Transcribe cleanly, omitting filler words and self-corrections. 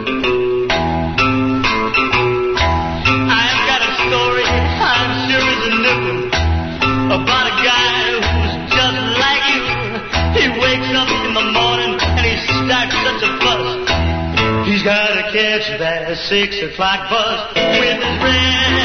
I've got a story, I'm sure it's a new one, about a guy who's just like you. He wakes up in the morning and he starts such a fuss. He's gotta catch that 6 o'clock bus with his red